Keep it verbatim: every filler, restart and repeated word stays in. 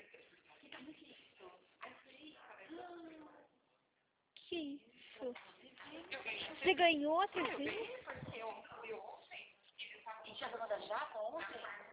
Que isso? Você ganhou a T V? E tinha dona da Jaca ontem?